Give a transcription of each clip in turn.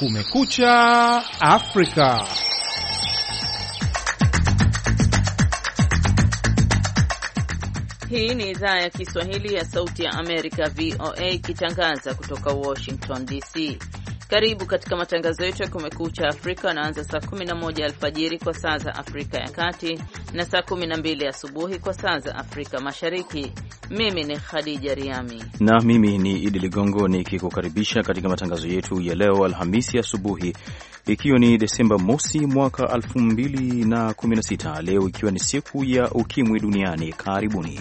Kumekucha Afrika. Hii ni idhaa ya Kiswahili ya Sauti ya Amerika, VOA, ikitangaza kutoka Washington DC. Karibu katika matangazo yetu ya Kumekucha Afrika, yanaanza saa 11 alfajiri kwa saa za Afrika ya Kati na saa 12 asubuhi kwa saa za Afrika Mashariki. Mimi ni Khadija Riami na mimi ni Idi Ligongo nikikukaribisha katika matangazo yetu ya leo Alhamisi asubuhi, ikiwa ni Desemba mosi mwaka 2016. Leo ikiwa ni siku ya ukimwi duniani. Karibuni.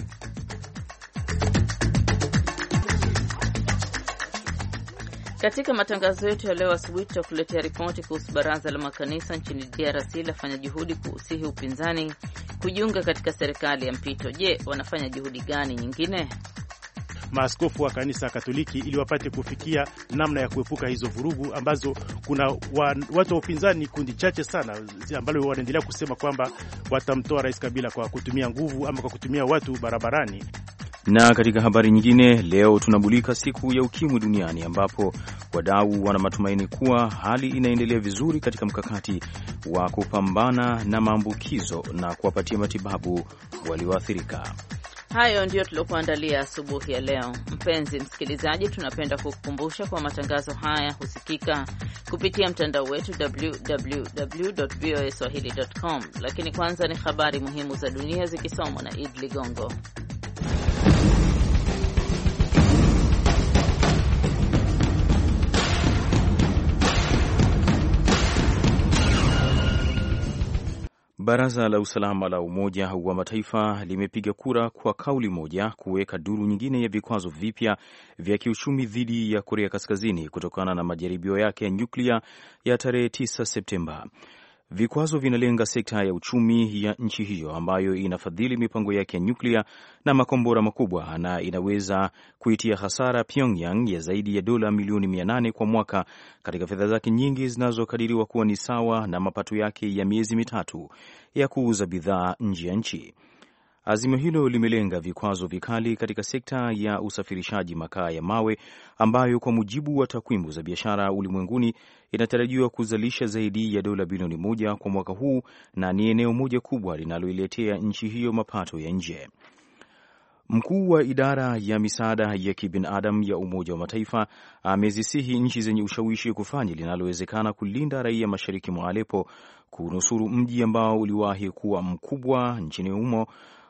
Katika matangazo yetu ya leo asubuhi tutakuletea ripoti kuhusu baraza la makanisa nchini DRC lafanya juhudi kuhusihi upinzani kujiunga katika serikali ya mpito. Je, wanafanya juhudi gani nyingine? Maaskofu wa kanisa Katoliki ili wapate kufikia namna ya kuepuka hizo vurugu ambazo kuna watu wa upinzani, kundi chache sana ambalo wanaendelea kusema kwamba watamtoa Rais Kabila kwa kutumia nguvu ama kwa kutumia watu barabarani. Na katika habari nyingine, leo tunamulika siku ya ukimwi duniani, ambapo wadau wana matumaini kuwa hali inaendelea vizuri katika mkakati wa kupambana na maambukizo na kuwapatia matibabu walioathirika. Hayo ndio tuliokuandalia asubuhi ya leo. Mpenzi msikilizaji, tunapenda kukukumbusha kwa matangazo haya husikika kupitia mtandao wetu www.voaswahili.com. Lakini kwanza ni habari muhimu za dunia zikisomwa na Idi Ligongo. Baraza la usalama la Umoja wa Mataifa limepiga kura kwa kauli moja kuweka duru nyingine ya vikwazo vipya vya kiuchumi dhidi ya Korea Kaskazini kutokana na majaribio yake ya nyuklia ya tarehe 9 Septemba. Vikwazo vinalenga sekta ya uchumi ya nchi hiyo ambayo inafadhili mipango yake ya nyuklia na makombora makubwa na inaweza kuitia hasara Pyongyang ya zaidi ya dola milioni 800 kwa mwaka katika fedha zake nyingi zinazokadiriwa kuwa ni sawa na mapato yake ya miezi mitatu ya kuuza bidhaa nje ya nchi. Azimio hilo limelenga vikwazo vikali katika sekta ya usafirishaji makaa ya mawe ambayo kwa mujibu wa takwimu za biashara ulimwenguni inatarajiwa kuzalisha zaidi ya dola bilioni 1 kwa mwaka huu na ni eneo moja kubwa linaloiletea nchi hiyo mapato ya nje. Mkuu wa idara ya misaada ya kibinadamu ya Umoja wa Mataifa amezisihi nchi zenye ushawishi kufanya linalowezekana kulinda raia mashariki mwa Aleppo, kunusuru mji ambao uliwahi kuwa mkubwa nchini humo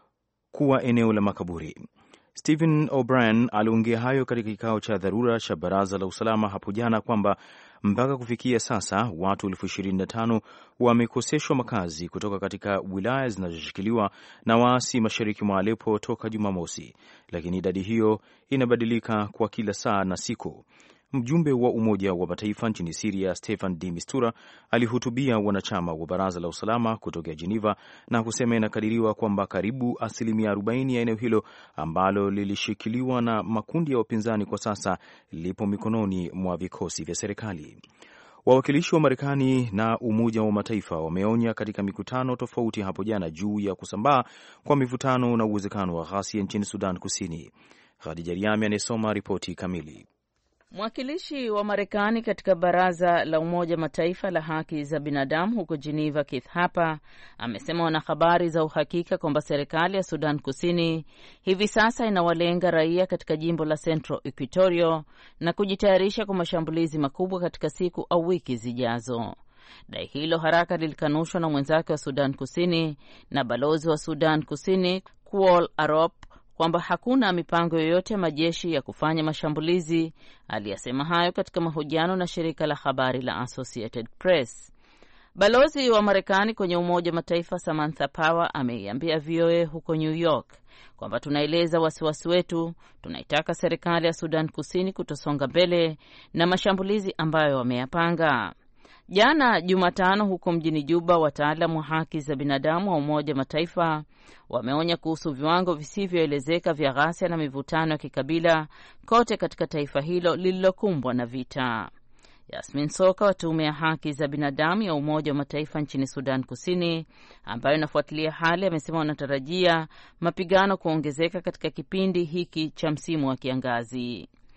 kuwa eneo la makaburi. Stephen O'Brien aliongea hayo katika kikao cha dharura cha Baraza la Usalama hapo jana kwamba mpaka kufikia sasa watu 25,000 wamekoseshwa makazi kutoka katika wilaya zinazoshikiliwa na waasi mashariki mwa Aleppo toka Jumamosi, lakini idadi hiyo inabadilika kwa kila saa na siku. Mjumbe wa Umoja wa Mataifa nchini Syria, Stefan de Mistura, alihutubia wanachama wa Baraza la Usalama kutokea Geneva na kusema inakadiriwa kwamba karibu 40% ya eneo hilo ambalo lilishikiliwa na makundi ya wapinzani kwa sasa lipo mikononi mwa vikosi vya serikali. Wawakilishi wa Marekani na Umoja wa Mataifa wameonya katika mikutano tofauti hapo jana juu ya kusambaa kwa mivutano na uwezekano wa ghasia nchini Sudan Kusini. Khadija Riami anasoma ripoti kamili. Mwakilishi wa Marekani katika Baraza la Umoja Mataifa la Haki za Binadamu huko Geneva, Keith Harper, amesema wana habari za uhakika kwamba serikali ya Sudan Kusini hivi sasa inawalenga raia katika jimbo la Central Equatoria na kujitayarisha kwa mashambulizi makubwa katika siku au wiki zijazo. Dai hilo haraka lilikanushwa na mwenzake wa Sudan Kusini na balozi wa Sudan Kusini Kuol Arop kwamba hakuna mipango yoyote ya majeshi ya kufanya mashambulizi. Aliyasema hayo katika mahojiano na shirika la habari la Associated Press. Balozi wa Marekani kwenye Umoja wa Mataifa Samantha Power ameiambia VOA huko New York kwamba tunaeleza wasiwasi wetu, tunaitaka serikali ya Sudan Kusini kutosonga mbele na mashambulizi ambayo wameyapanga. Jana Jumatano huko mjini Juba, wataalamu wa haki za binadamu wa Umoja Mataifa wameonya kuhusu viwango visivyoelezeka vya ghasia na mivutano ya kikabila kote katika taifa hilo lililokumbwa na vita. Yasmin Soka wa tume ya haki za binadamu ya Umoja wa Mataifa nchini Sudan Kusini, ambayo inafuatilia hali, amesema wanatarajia mapigano kuongezeka katika kipindi hiki cha msimu wa kiangazi.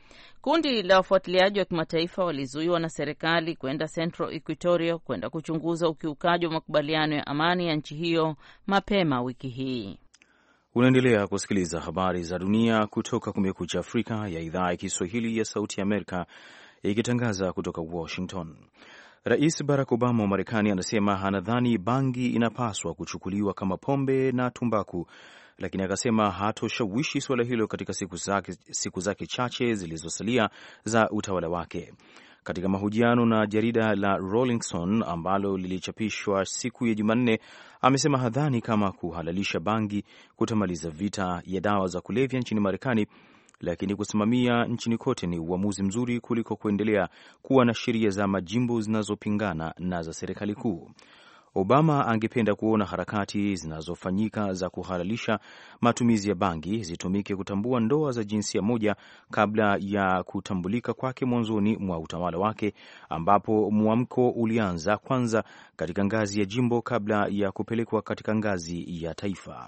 Kundi la wafuatiliaji wa kimataifa walizuiwa na serikali kwenda Central Equatoria kwenda kuchunguza ukiukaji wa makubaliano ya amani ya nchi hiyo mapema wiki hii. Unaendelea kusikiliza habari za dunia kutoka Kumekucha Afrika ya idhaa ya Kiswahili ya Sauti ya Amerika ikitangaza kutoka Washington. Rais Barack Obama wa Marekani anasema anadhani bangi inapaswa kuchukuliwa kama pombe na tumbaku, lakini akasema hatoshawishi suala hilo katika siku zake chache zilizosalia za utawala wake. Katika mahojiano na jarida la Rolling Stone ambalo lilichapishwa siku ya Jumanne, amesema hadhani kama kuhalalisha bangi kutamaliza vita ya dawa za kulevya nchini Marekani, lakini kusimamia nchini kote ni uamuzi mzuri kuliko kuendelea kuwa na sheria za majimbo zinazopingana na za serikali kuu. Obama angependa kuona harakati zinazofanyika za kuhalalisha matumizi ya bangi zitumike kutambua ndoa za jinsia moja kabla ya kutambulika kwake mwanzoni mwa utawala wake, ambapo mwamko ulianza kwanza katika ngazi ya jimbo kabla ya kupelekwa katika ngazi ya taifa.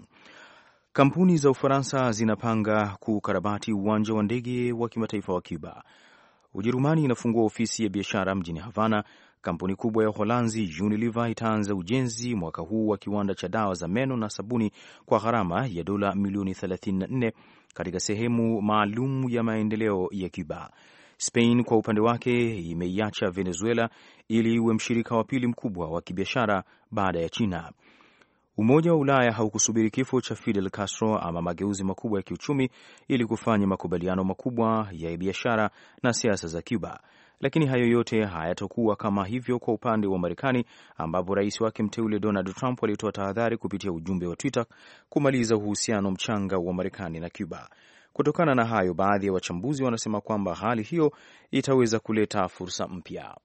Kampuni za Ufaransa zinapanga kukarabati uwanja wa ndege wa kimataifa wa Cuba. Ujerumani inafungua ofisi ya biashara mjini Havana. Kampuni kubwa ya Uholanzi Unilever itaanza ujenzi mwaka huu wa kiwanda cha dawa za meno na sabuni kwa gharama ya dola milioni 34 katika sehemu maalum ya maendeleo ya Cuba. Spain kwa upande wake imeiacha Venezuela ili iwe mshirika wa pili mkubwa wa kibiashara baada ya China. Umoja wa Ulaya haukusubiri kifo cha Fidel Castro ama mageuzi makubwa ya kiuchumi ili kufanya makubaliano makubwa ya biashara na siasa za Cuba. Lakini hayo yote hayatakuwa kama hivyo kwa upande wa Marekani, ambapo rais wake mteule Donald Trump alitoa tahadhari kupitia ujumbe wa Twitter kumaliza uhusiano mchanga wa Marekani na Cuba. Kutokana na hayo, baadhi ya wachambuzi wanasema kwamba hali hiyo itaweza kuleta fursa mpya.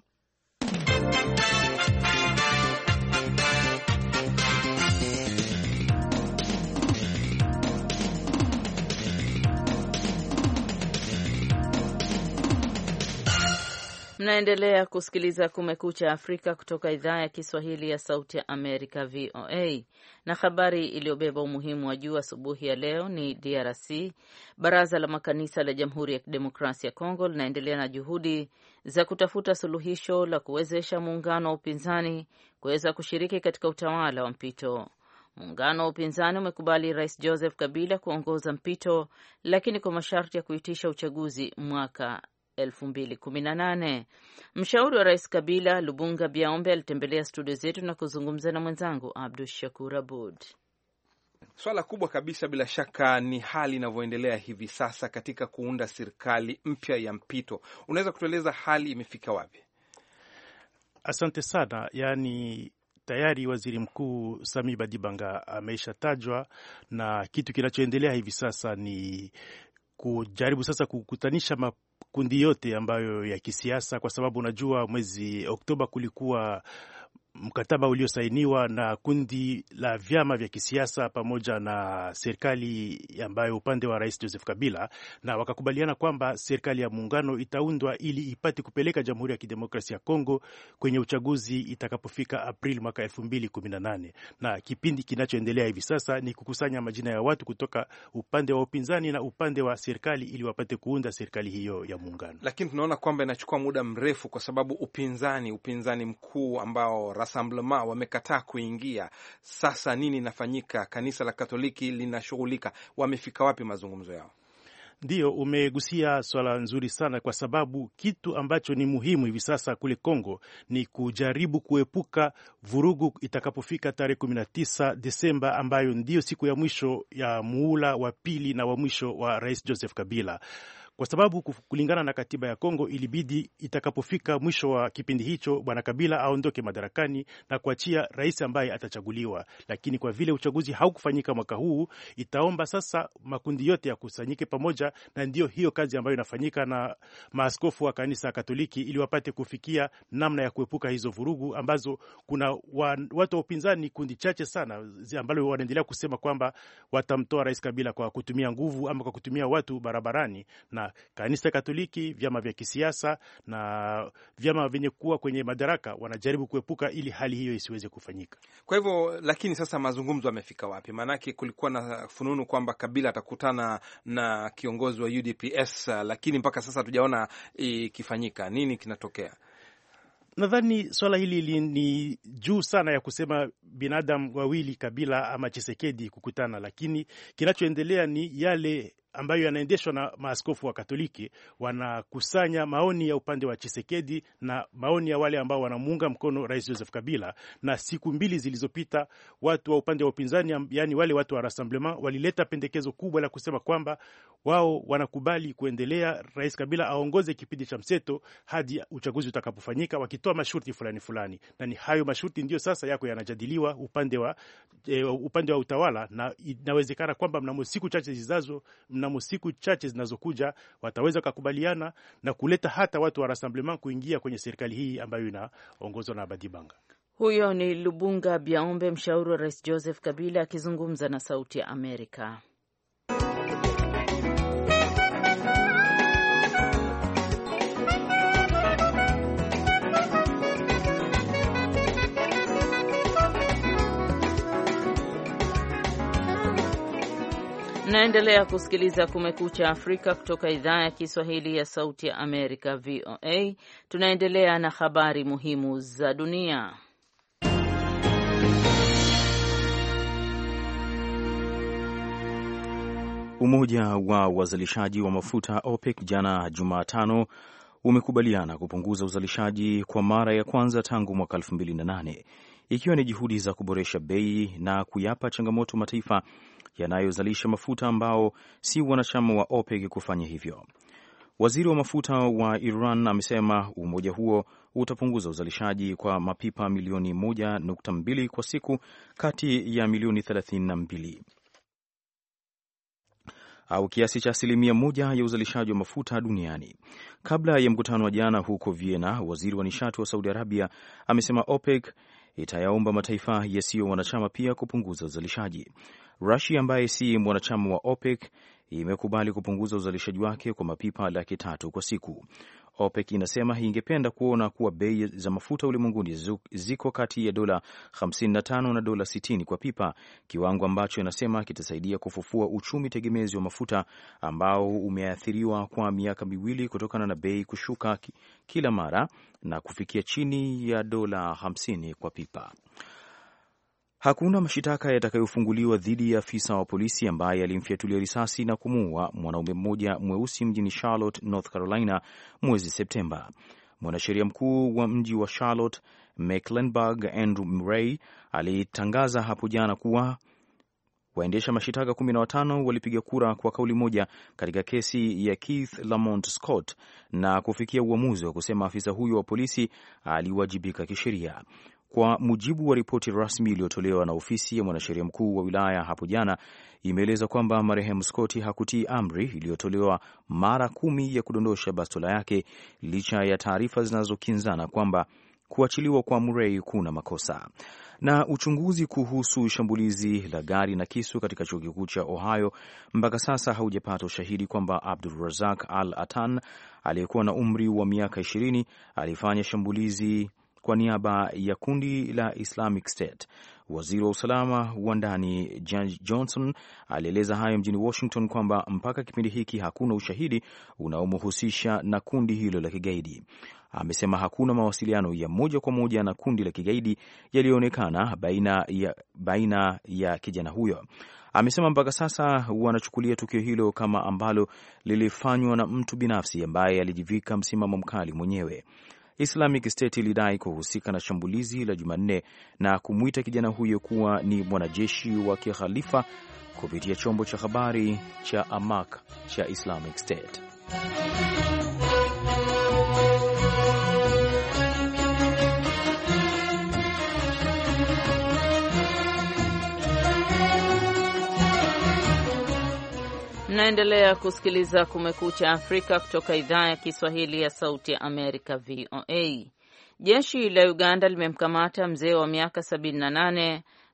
Mnaendelea kusikiliza Kumekucha Afrika kutoka idhaa ya Kiswahili ya Sauti ya Amerika, VOA. Na habari iliyobeba umuhimu wa juu asubuhi ya leo ni DRC. Baraza la Makanisa la Jamhuri ya Kidemokrasia ya Kongo linaendelea na juhudi za kutafuta suluhisho la kuwezesha muungano wa upinzani kuweza kushiriki katika utawala wa mpito. Muungano wa upinzani umekubali Rais Joseph Kabila kuongoza mpito, lakini kwa masharti ya kuitisha uchaguzi mwaka 2018. Mshauri wa Rais Kabila, Lubunga Biaombe, alitembelea studio zetu na kuzungumza na mwenzangu Abdul Shakur Abud. Swala kubwa kabisa bila shaka ni hali inavyoendelea hivi sasa katika kuunda serikali mpya ya mpito. Unaweza kutueleza hali imefika wapi? Asante sana. Tayari Waziri Mkuu Sami Badibanga ameshatajwa, na kitu kinachoendelea hivi sasa ni kujaribu sasa kukutanisha makundi yote ambayo ya kisiasa, kwa sababu unajua mwezi Oktoba kulikuwa mkataba uliosainiwa na kundi la vyama vya kisiasa pamoja na serikali ambayo upande wa Rais Joseph Kabila, na wakakubaliana kwamba serikali ya muungano itaundwa ili ipate kupeleka Jamhuri ya Kidemokrasia ya Kongo kwenye uchaguzi itakapofika Aprili mwaka 2018. Na kipindi kinachoendelea hivi sasa ni kukusanya majina ya watu kutoka upande wa upinzani na upande wa serikali ili wapate kuunda serikali hiyo ya muungano. Lakini tunaona kwamba inachukua muda mrefu kwa sababu upinzani mkuu ambao Rassemblement wamekataa kuingia. Sasa nini inafanyika? Kanisa la Katoliki linashughulika. Wamefika wapi mazungumzo yao? Ndio, umegusia swala nzuri sana, kwa sababu kitu ambacho ni muhimu hivi sasa kule Kongo ni kujaribu kuepuka vurugu itakapofika tarehe 19 Desemba, ambayo ndio siku ya mwisho ya muhula wa pili na wa mwisho wa Rais Joseph Kabila. Kwa sababu kulingana na katiba ya Kongo ilibidi itakapofika mwisho wa kipindi hicho Bwana Kabila aondoke madarakani na kuachia rais ambaye atachaguliwa. Lakini kwa vile uchaguzi haukufanyika mwaka huu, itaomba sasa makundi yote ya kusanyike pamoja, na ndio hiyo kazi ambayo inafanyika na maaskofu wa kanisa Katoliki ili wapate kufikia namna ya kuepuka hizo vurugu ambazo kuna watu wa upinzani, kundi chache sana ambalo wanaendelea kusema kwamba watamtoa Rais Kabila kwa kutumia nguvu ama kwa kutumia watu barabarani, na kwamba kanisa Katoliki, vyama vya kisiasa na vyama vyenye kuwa kwenye madaraka wanajaribu kuepuka ili hali hiyo isiweze kufanyika. Kwa hivyo, lakini sasa mazungumzo yamefika wapi? Maanake kulikuwa na fununu kwamba Kabila atakutana na kiongozi wa UDPS, lakini mpaka sasa hatujaona ikifanyika. Nini kinatokea? Nadhani swala hili ni juu sana ya kusema binadamu wawili, Kabila ama Tshisekedi, kukutana, lakini kinachoendelea ni yale ambayo yanaendeshwa na maaskofu wa Katoliki. Wanakusanya maoni ya upande wa Tshisekedi na maoni ya wale ambao wanamuunga mkono Rais Joseph Kabila. Na siku mbili zilizopita watu wa upande wa upinzani, yani wale watu wa Rassemblement, walileta pendekezo kubwa la kusema kwamba wao wanakubali kuendelea Rais Kabila aongoze kipindi cha mseto hadi uchaguzi utakapofanyika, wakitoa masharti fulani fulani. Na ni hayo masharti ndio sasa yako yanajadiliwa upande wa utawala, na inawezekana kwamba mnamo siku chache zinazokuja wataweza kukubaliana na kuleta hata watu wa Rassemblement kuingia kwenye serikali hii ambayo inaongozwa na Badibanga. Huyo ni Lubunga Biaombe, mshauri wa Rais Joseph Kabila, akizungumza na Sauti ya Amerika. Naendelea kusikiliza Kumekucha Afrika kutoka idhaa ya Kiswahili ya Sauti ya Amerika, VOA. Tunaendelea na habari muhimu za dunia. Umoja wa wazalishaji wa mafuta OPEC jana Jumatano umekubaliana kupunguza uzalishaji kwa mara ya kwanza tangu mwaka 2008, ikiwa ni juhudi za kuboresha bei na kuyapa changamoto mataifa yanayozalisha mafuta ambao si wanachama wa OPEC kufanya hivyo. Waziri wa mafuta wa Iran amesema umoja huo utapunguza uzalishaji kwa mapipa milioni 1.2 kwa siku kati ya milioni 32 au kiasi cha 1% ya uzalishaji wa mafuta duniani. Kabla ya mkutano wa jana huko Vienna, waziri wa nishati wa Saudi Arabia amesema OPEC itayaomba mataifa yasiyo wanachama pia kupunguza uzalishaji. Russia ambaye si mwanachama wa OPEC imekubali kupunguza uzalishaji wake kwa mapipa 300,000 kwa siku. OPEC inasema ingependa kuona kuwa bei za mafuta ulimwenguni ziko kati ya dola 55 na dola 60 kwa pipa, kiwango ambacho inasema kitasaidia kufufua uchumi tegemezi wa mafuta ambao umeathiriwa kwa miaka miwili kutokana na bei kushuka kila mara na kufikia chini ya dola 50 kwa pipa. Hakuna mashitaka yatakayofunguliwa dhidi ya afisa wa polisi ambaye alimfyatulia risasi na kumuua mwanaume mmoja mweusi mjini Charlotte, North Carolina mwezi Septemba. Mwanasheria mkuu wa mji wa Charlotte, Mecklenburg, Andrew Murray, alitangaza hapo jana kuwa waendesha mashitaka 15 walipiga kura kwa kauli moja katika kesi ya Keith Lamont Scott na kufikia uamuzi wa kusema afisa huyo wa polisi aliwajibika kisheria. Kwa mujibu wa ripoti rasmi iliyotolewa na ofisi ya mwanasheria mkuu wa wilaya hapo jana, imeeleza kwamba marehemu Scott hakutii amri iliyotolewa mara 10 ya kudondosha bastola yake licha ya taarifa zinazokinzana kwamba kuachiliwa kwa Murray kuna makosa. Na uchunguzi kuhusu shambulizi la gari na kisu katika chuo kikuu cha Ohio mpaka sasa haujapata ushahidi kwamba Abdul Razak Al-Atan aliyekuwa na umri wa miaka 20 alifanya shambulizi kwa niaba ya kundi la Islamic State. Waziri wa usalama wa ndani Johnson alieleza hayo mjini Washington kwamba mpaka kipindi hiki hakuna ushahidi unaomhusisha na kundi hilo la kigaidi. Amesema hakuna mawasiliano ya moja kwa moja na kundi la kigaidi yaliyoonekana baina ya kijana huyo. Amesema mpaka sasa wanachukulia tukio hilo kama ambalo lilifanywa na mtu binafsi ambaye alijivika msimamo mkali mwenyewe. Islamic State ilidai kuhusika na shambulizi la Jumanne na kumwita kijana huyo kuwa ni mwanajeshi wa kikhalifa kupitia chombo cha habari cha Amaq cha Islamic State. Mnaendelea kusikiliza Kumekucha Afrika kutoka idhaa ya Kiswahili ya Sauti ya Amerika, VOA. Jeshi la Uganda limemkamata mzee wa miaka 78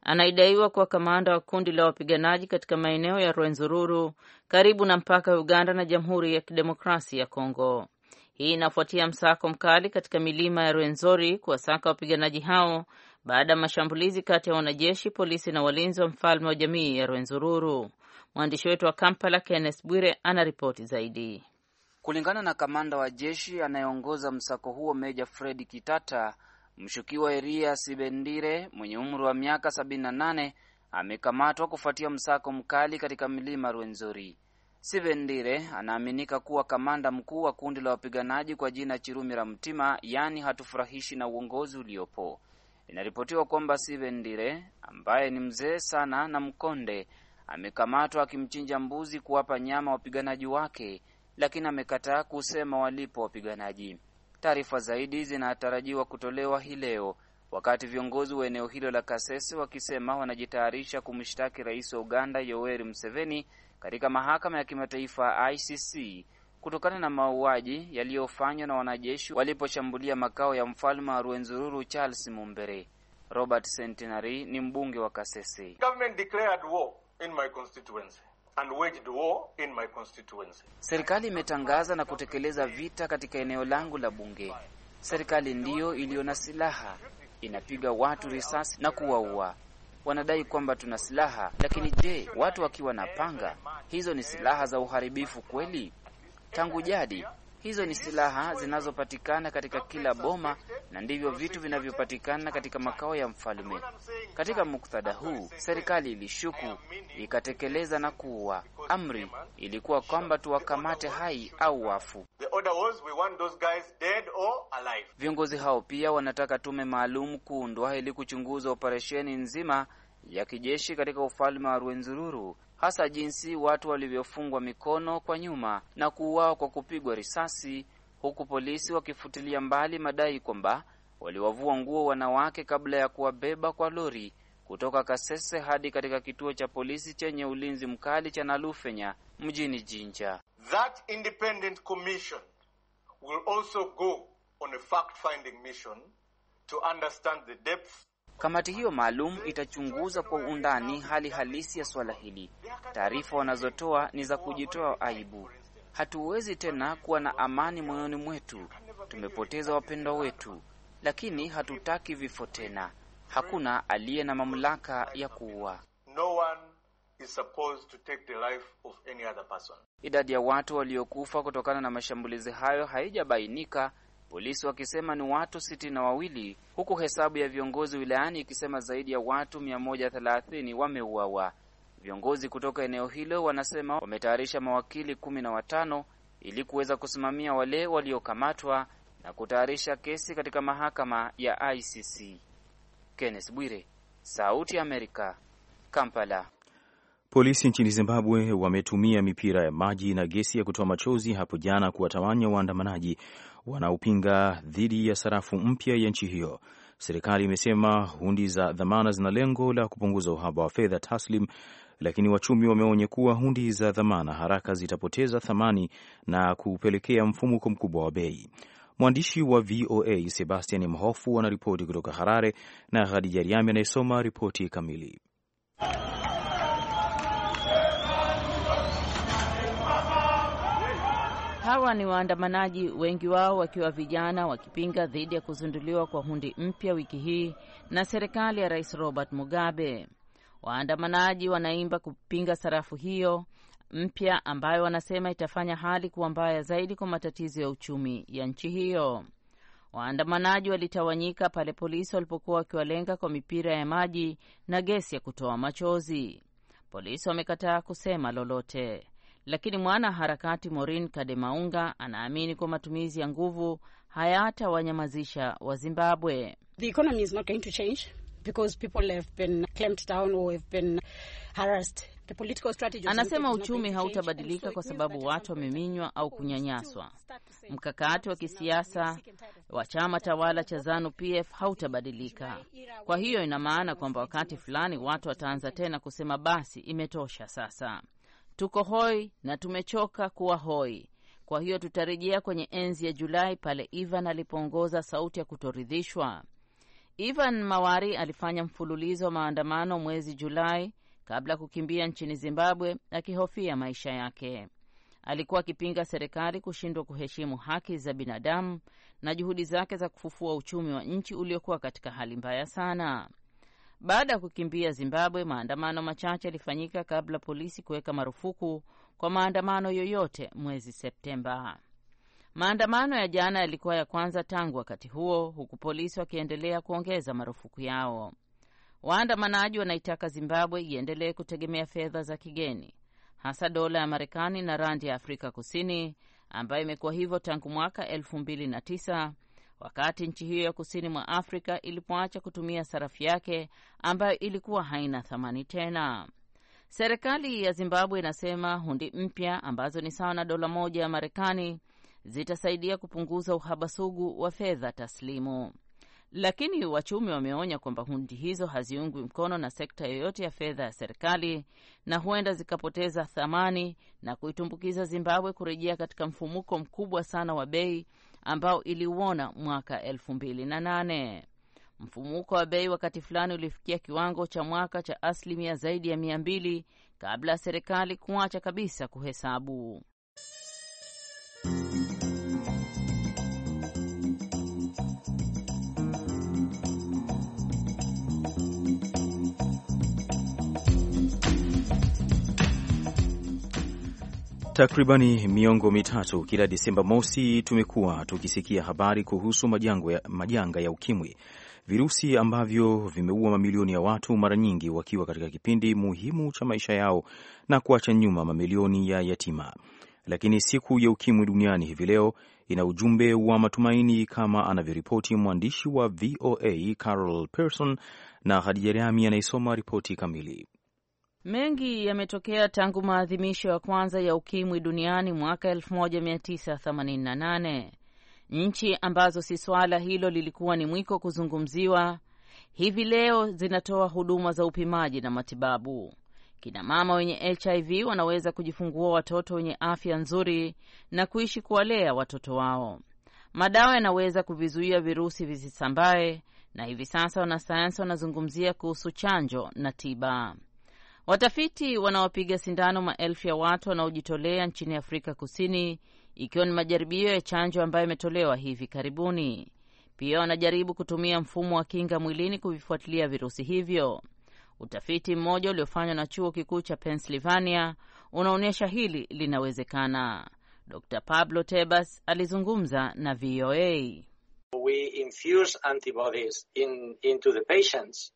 anaidaiwa kuwa kamanda wa kundi la wapiganaji katika maeneo ya Rwenzururu karibu na mpaka wa Uganda na Jamhuri ya Kidemokrasia ya Kongo. Hii inafuatia msako mkali katika milima ya Rwenzori kuwasaka wapiganaji hao baada ya mashambulizi kati ya wanajeshi, polisi na walinzi wa mfalme wa jamii ya Rwenzururu. Mwandishi wetu wa Kampala Kenneth Bwire anaripoti zaidi. Kulingana na kamanda wa jeshi anayeongoza msako huo, Meja Fred Kitata, mshukiwa Eria Sibendire mwenye umri wa miaka 78 amekamatwa kufuatia msako mkali katika milima Rwenzori. Sibendire anaaminika kuwa kamanda mkuu wa kundi la wapiganaji kwa jina Chirumira Mtima, yani hatufurahishi na uongozi uliopo. Inaripotiwa kwamba Sibendire ambaye ni mzee sana na mkonde amekamatwa akimchinja mbuzi kuwapa nyama wapiganaji wake, lakini amekataa kusema walipo wapiganaji. Taarifa zaidi zinatarajiwa kutolewa hii leo, wakati viongozi wa eneo hilo la Kasese wakisema wanajitayarisha kumshtaki rais wa Uganda Yoweri Museveni katika mahakama ya kimataifa ICC kutokana na mauaji yaliyofanywa na wanajeshi waliposhambulia makao ya mfalme wa Rwenzururu Charles Mumbere. Robert Centenary ni mbunge wa Kasese. Government declared war in my constituency and waged war in my constituency. Serikali imetangaza na kutekeleza vita katika eneo langu la bunge. Serikali ndiyo iliyo na silaha, inapiga watu risasi na kuwaua. Wanadai kwamba tuna silaha, lakini je, watu wakiwa na panga, hizo ni silaha za uharibifu kweli? Tangu jadi, hizo ni silaha zinazopatikana katika kila boma, na ndivyo vitu vinavyopatikana katika makao ya mfalme. Katika muktadha huu, serikali ilishuku, ikatekeleza na kuua. Amri ilikuwa kwamba tuwakamate hai au wafu. Viongozi hao pia wanataka tume maalum kuundwa ili kuchunguza operesheni nzima ya kijeshi katika ufalme wa Rwenzururu, hasa jinsi watu walivyofungwa mikono kwa nyuma na kuuawa kwa kupigwa risasi, huku polisi wakifutilia mbali madai kwamba waliwavua nguo wanawake kabla ya kuwabeba kwa lori kutoka Kasese hadi katika kituo cha polisi chenye ulinzi mkali cha Nalufenya mjini Jinja. That independent commission will also go on a fact-finding mission to understand the depth. Kamati hiyo maalum itachunguza kwa undani hali halisi ya swala hili. Taarifa wanazotoa ni za kujitoa aibu. Hatuwezi tena kuwa na amani moyoni mwetu. Tumepoteza wapendwa wetu, lakini hatutaki vifo tena. Hakuna aliye na mamlaka ya kuua. No one is supposed to take the life of any other person. Idadi ya watu waliokufa kutokana na mashambulizi hayo haijabainika, polisi wakisema ni watu 62, huku hesabu ya viongozi wilayani ikisema zaidi ya watu 130 wameuawa. Viongozi kutoka eneo hilo wanasema wametayarisha mawakili 15 ili kuweza kusimamia wale waliokamatwa na kutayarisha kesi katika mahakama ya ICC. Kenneth Bwire, Sauti ya Amerika, Kampala. Polisi nchini Zimbabwe wametumia mipira ya maji na gesi ya kutoa machozi hapo jana kuwatawanya waandamanaji wanaopinga dhidi ya sarafu mpya ya nchi hiyo. Serikali imesema hundi za dhamana zina lengo la kupunguza uhaba wa fedha taslim, lakini wachumi wameonya kuwa hundi za dhamana haraka zitapoteza thamani na kupelekea mfumuko mkubwa wa bei. Mwandishi wa VOA Sebastian Mhofu anaripoti kutoka Harare na Khadija Riami anayesoma ripoti kamili. Hawa ni waandamanaji, wengi wao wakiwa vijana, wakipinga dhidi ya kuzinduliwa kwa hundi mpya wiki hii na serikali ya Rais Robert Mugabe. Waandamanaji wanaimba kupinga sarafu hiyo mpya ambayo wanasema itafanya hali kuwa mbaya zaidi kwa matatizo ya uchumi ya nchi hiyo. Waandamanaji walitawanyika pale polisi walipokuwa wakiwalenga kwa mipira ya maji na gesi ya kutoa machozi. Polisi wamekataa kusema lolote, lakini mwana harakati Maureen Kademaunga anaamini kwa matumizi ya nguvu hayatawanyamazisha wa Zimbabwe. The economy is not going to change because people have been clamped down or have been harassed. The political strategy. Anasema uchumi hautabadilika kwa sababu watu wameminywa au kunyanyaswa. Mkakati wa kisiasa wa chama tawala cha ZANU-PF hautabadilika. Kwa hiyo ina maana kwamba wakati fulani watu wataanza tena kusema basi imetosha sasa. Tuko hoi na tumechoka kuwa hoi. Kwa hiyo tutarejea kwenye enzi ya Julai pale Ivan alipoongoza sauti ya kutoridhishwa. Ivan Mawari alifanya mfululizo wa maandamano mwezi Julai kabla ya kukimbia nchini Zimbabwe akihofia maisha yake. Alikuwa akipinga serikali kushindwa kuheshimu haki za binadamu na juhudi zake za kufufua uchumi wa nchi uliokuwa katika hali mbaya sana. Baada ya kukimbia Zimbabwe, maandamano machache yalifanyika kabla polisi kuweka marufuku kwa maandamano yoyote mwezi Septemba. Maandamano ya jana yalikuwa ya kwanza tangu wakati huo, huku polisi wakiendelea kuongeza marufuku yao. Waandamanaji wanaitaka Zimbabwe iendelee kutegemea fedha za kigeni, hasa dola ya Marekani na randi ya Afrika Kusini, ambayo imekuwa hivyo tangu mwaka 2009 wakati nchi hiyo ya kusini mwa Afrika ilipoacha kutumia sarafu yake ambayo ilikuwa haina thamani tena. Serikali ya Zimbabwe inasema hundi mpya ambazo ni sawa na dola moja ya Marekani zitasaidia kupunguza uhaba sugu wa fedha taslimu. Lakini wachumi wameonya kwamba hundi hizo haziungwi mkono na sekta yoyote ya fedha ya serikali na huenda zikapoteza thamani na kuitumbukiza Zimbabwe kurejea katika mfumuko mkubwa sana wa bei ambao iliuona mwaka 2008. Mfumuko wa bei wakati fulani ulifikia kiwango cha mwaka cha asilimia zaidi ya 200 kabla ya serikali kuacha kabisa kuhesabu. Takribani miongo mitatu kila Desemba mosi tumekuwa tukisikia habari kuhusu majanga ya ukimwi, virusi ambavyo vimeua mamilioni ya watu, mara nyingi wakiwa katika kipindi muhimu cha maisha yao na kuacha nyuma mamilioni ya yatima. Lakini siku ya ukimwi duniani hivi leo ina ujumbe wa matumaini, kama anavyoripoti mwandishi wa VOA Carol Pearson, na Khadija Riami anaisoma ripoti kamili. Mengi yametokea tangu maadhimisho ya kwanza ya ukimwi duniani mwaka 1988. Nchi ambazo si swala hilo lilikuwa ni mwiko kuzungumziwa, hivi leo zinatoa huduma za upimaji na matibabu. Kina mama wenye HIV wanaweza kujifungua watoto wenye afya nzuri na kuishi kuwalea watoto wao. Madawa yanaweza kuvizuia virusi visisambae, na hivi sasa wanasayansi wanazungumzia kuhusu chanjo na tiba. Watafiti wanaopiga sindano maelfu ya watu wanaojitolea nchini Afrika Kusini, ikiwa ni majaribio ya chanjo ambayo imetolewa hivi karibuni. Pia wanajaribu kutumia mfumo wa kinga mwilini kuvifuatilia virusi hivyo. Utafiti mmoja uliofanywa na chuo kikuu cha Pennsylvania unaonyesha hili linawezekana. Dr. Pablo Tebas alizungumza na VOA. We infuse antibodies into the patients.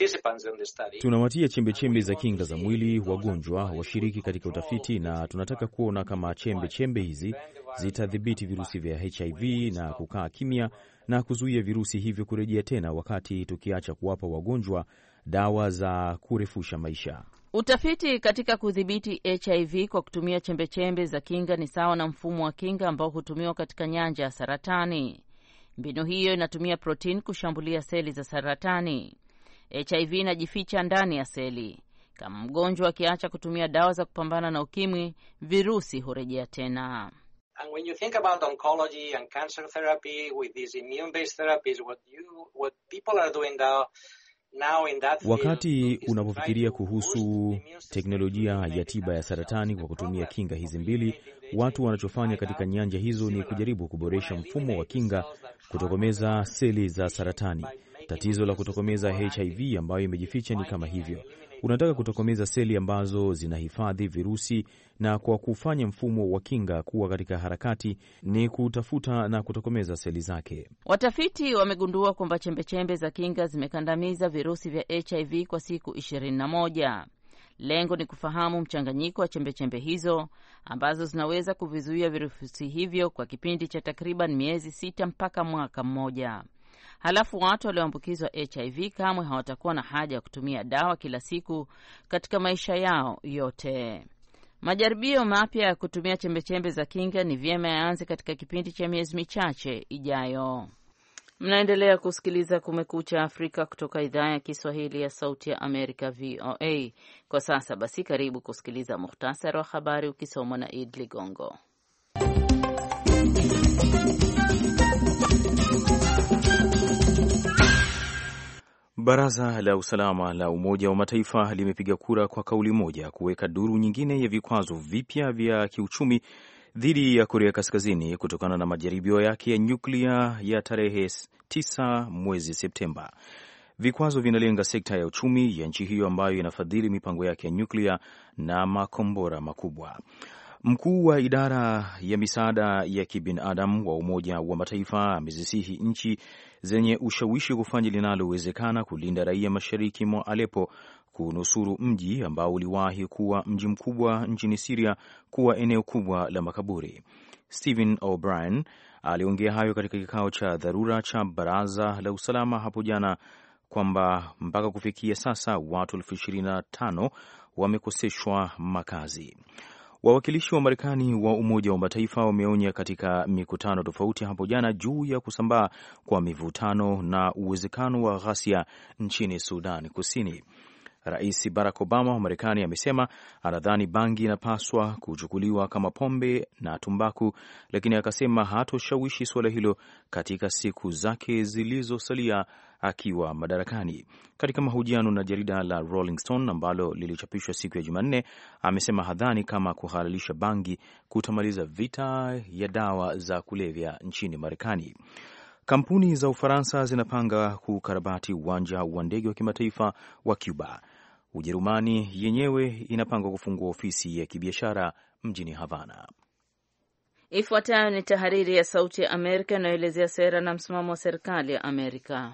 Tunawatia chembe-chembe za kinga za mwili wagonjwa washiriki katika utafiti, na tunataka kuona kama chembe-chembe hizi zitadhibiti virusi vya HIV na kukaa kimya na kuzuia virusi hivyo kurejea tena wakati tukiacha kuwapa wagonjwa dawa za kurefusha maisha. Utafiti katika kudhibiti HIV kwa kutumia chembe-chembe za kinga ni sawa na mfumo wa kinga ambao hutumiwa katika nyanja ya saratani. Mbinu hiyo inatumia protini kushambulia seli za saratani. HIV inajificha ndani ya seli. Kama mgonjwa akiacha kutumia dawa za kupambana na ukimwi, virusi hurejea tena. And when you think about oncology and cancer therapy with these immune-based therapies, what people are doing now in that field, wakati unapofikiria kuhusu teknolojia ya tiba ya saratani kwa kutumia kinga hizi mbili, watu wanachofanya katika nyanja hizo ni kujaribu kuboresha mfumo wa kinga kutokomeza seli za saratani. Tatizo la kutokomeza HIV ambayo imejificha ni kama hivyo. Unataka kutokomeza seli ambazo zinahifadhi virusi, na kwa kufanya mfumo wa kinga kuwa katika harakati ni kutafuta na kutokomeza seli zake. Watafiti wamegundua kwamba chembechembe za kinga zimekandamiza virusi vya HIV kwa siku 21. Lengo ni kufahamu mchanganyiko wa chembechembe hizo ambazo zinaweza kuvizuia virusi hivyo kwa kipindi cha takriban miezi 6 mpaka mwaka mmoja. Halafu watu walioambukizwa HIV kamwe hawatakuwa na haja ya kutumia dawa kila siku katika maisha yao yote. Majaribio mapya ya kutumia chembechembe za kinga ni vyema yaanze katika kipindi cha miezi michache ijayo. Mnaendelea kusikiliza Kumekucha Afrika kutoka idhaa ya Kiswahili ya Sauti ya Amerika, VOA. Kwa sasa basi, karibu kusikiliza muhtasari wa habari ukisomwa na Id Ligongo. Baraza la Usalama la Umoja wa Mataifa limepiga kura kwa kauli moja kuweka duru nyingine ya vikwazo vipya vya kiuchumi dhidi ya Korea Kaskazini kutokana na majaribio yake ya nyuklia ya tarehe 9 mwezi Septemba. Vikwazo vinalenga sekta ya uchumi ya nchi hiyo ambayo inafadhili mipango yake ya nyuklia na makombora makubwa. Mkuu wa idara ya misaada ya kibinadamu wa Umoja wa Mataifa amezisihi nchi zenye ushawishi kufanya linalowezekana kulinda raia mashariki mwa Aleppo kunusuru mji ambao uliwahi kuwa mji mkubwa nchini Syria kuwa eneo kubwa la makaburi. Stephen O'Brien aliongea hayo katika kikao cha dharura cha Baraza la Usalama hapo jana kwamba mpaka kufikia sasa watu 25,000 wamekoseshwa makazi. Wawakilishi wa Marekani wa Umoja wa Mataifa wameonya katika mikutano tofauti hapo jana juu ya kusambaa kwa mivutano na uwezekano wa ghasia nchini Sudan Kusini. Rais Barack Obama wa Marekani amesema anadhani bangi inapaswa kuchukuliwa kama pombe na tumbaku, lakini akasema hatoshawishi suala hilo katika siku zake zilizosalia akiwa madarakani. Katika mahojiano na jarida la Rolling Stone ambalo lilichapishwa siku ya Jumanne, amesema hadhani kama kuhalalisha bangi kutamaliza vita ya dawa za kulevya nchini Marekani. Kampuni za Ufaransa zinapanga kukarabati uwanja wa ndege wa kimataifa wa Cuba. Ujerumani yenyewe inapanga kufungua ofisi ya kibiashara mjini Havana. Ifuatayo ni tahariri ya Sauti ya Amerika inayoelezea sera na msimamo wa serikali ya Amerika.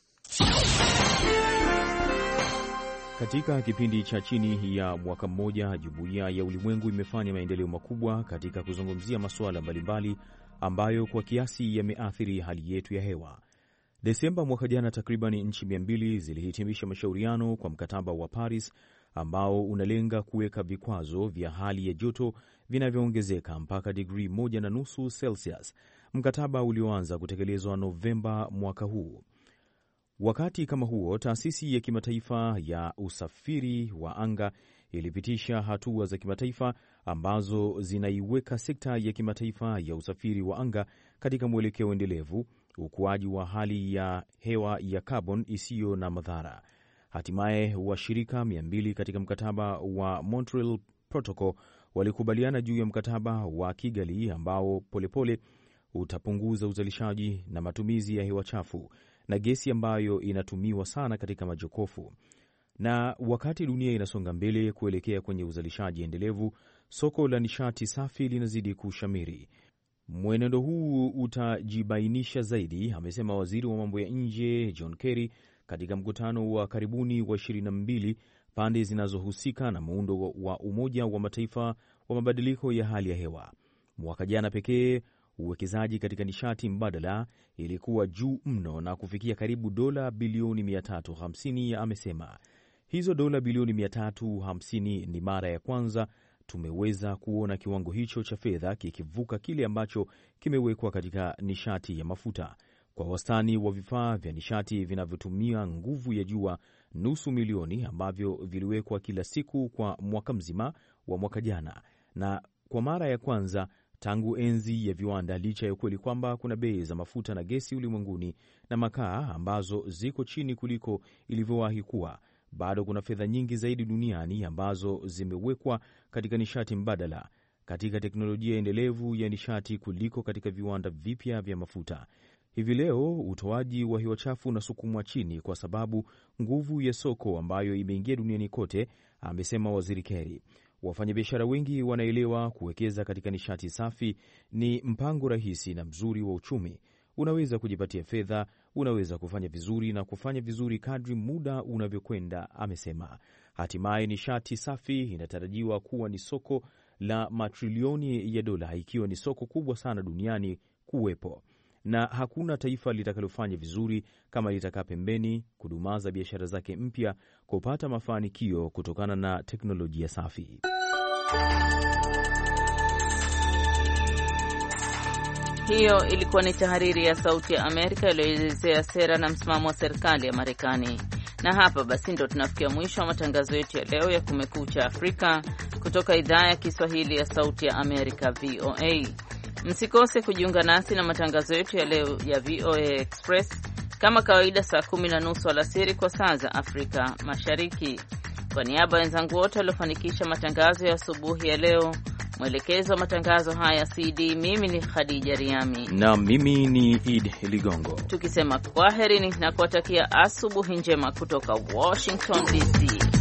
Katika kipindi cha chini ya mwaka mmoja, jumuiya ya ulimwengu imefanya maendeleo makubwa katika kuzungumzia masuala mbalimbali ambayo kwa kiasi yameathiri hali yetu ya hewa. Desemba mwaka jana, takriban nchi 200 zilihitimisha mashauriano kwa mkataba wa Paris ambao unalenga kuweka vikwazo vya hali ya joto vinavyoongezeka mpaka digrii 1.5 Celsius, mkataba ulioanza kutekelezwa Novemba mwaka huu. Wakati kama huo, taasisi ya kimataifa ya usafiri wa anga ilipitisha hatua za kimataifa ambazo zinaiweka sekta ya kimataifa ya usafiri wa anga katika mwelekeo endelevu, ukuaji wa hali ya hewa ya carbon isiyo na madhara. Hatimaye washirika 200 katika mkataba wa Montreal Protocol walikubaliana juu ya mkataba wa Kigali ambao polepole utapunguza uzalishaji na matumizi ya hewa chafu na gesi ambayo inatumiwa sana katika majokofu. Na wakati dunia inasonga mbele kuelekea kwenye uzalishaji endelevu, soko la nishati safi linazidi kushamiri. Mwenendo huu utajibainisha zaidi, amesema waziri wa mambo ya nje John Kerry katika mkutano wa karibuni wa 22 pande zinazohusika na muundo wa Umoja wa Mataifa wa mabadiliko ya hali ya hewa. Mwaka jana pekee uwekezaji katika nishati mbadala ilikuwa juu mno na kufikia karibu dola bilioni 350, amesema. Hizo dola bilioni 350 ni mara ya kwanza tumeweza kuona kiwango hicho cha fedha kikivuka kile ambacho kimewekwa katika nishati ya mafuta. Kwa wastani wa vifaa vya nishati vinavyotumia nguvu ya jua 500,000 ambavyo viliwekwa kila siku kwa mwaka mzima wa mwaka jana, na kwa mara ya kwanza tangu enzi ya viwanda, licha ya ukweli kwamba kuna bei za mafuta na gesi ulimwenguni na makaa ambazo ziko chini kuliko ilivyowahi kuwa, bado kuna fedha nyingi zaidi duniani ambazo zimewekwa katika nishati mbadala, katika teknolojia endelevu ya nishati kuliko katika viwanda vipya vya mafuta. Hivi leo utoaji wa hewa chafu unasukumwa chini kwa sababu nguvu ya soko ambayo imeingia duniani kote, amesema Waziri Kerry. Wafanyabiashara wengi wanaelewa kuwekeza katika nishati safi ni mpango rahisi na mzuri wa uchumi. Unaweza kujipatia fedha, unaweza kufanya vizuri na kufanya vizuri kadri muda unavyokwenda, amesema. Hatimaye nishati safi inatarajiwa kuwa ni soko la matrilioni ya dola, ikiwa ni soko kubwa sana duniani kuwepo, na hakuna taifa litakalofanya vizuri kama litakaa pembeni kudumaza biashara zake mpya kupata mafanikio kutokana na teknolojia safi. Hiyo ilikuwa ni tahariri ya Sauti ya Amerika iliyoelezea sera na msimamo wa serikali ya Marekani. Na hapa basi ndo tunafikia mwisho wa matangazo yetu ya leo ya Kumekucha Afrika kutoka idhaa ya Kiswahili ya Sauti ya Amerika, VOA. Msikose kujiunga nasi na matangazo yetu ya leo ya VOA Express kama kawaida saa 10:30 alasiri kwa saa za Afrika Mashariki. Kwa niaba ya wenzangu wote waliofanikisha matangazo ya asubuhi ya leo, mwelekezo wa matangazo haya CD, mimi ni Khadija Riami na mimi ni Eid Ligongo, tukisema kwaherini na kuwatakia asubuhi njema kutoka Washington DC.